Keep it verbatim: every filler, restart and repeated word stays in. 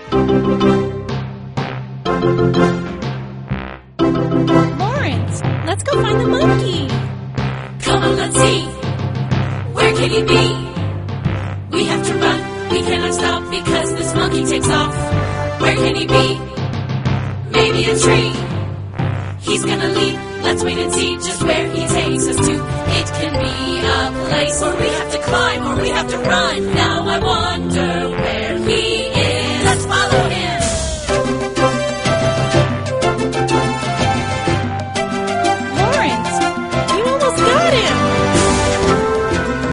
Lawrence, let's go find the monkey. Come on, let's see. Where can he be? We have to run. We cannot stop because this monkey takes off. Where can he be? Maybe a tree. He's gonna leap. Let's wait and see just where he takes us to. It can be a place where we have to climb or we have to run. Now I wonder where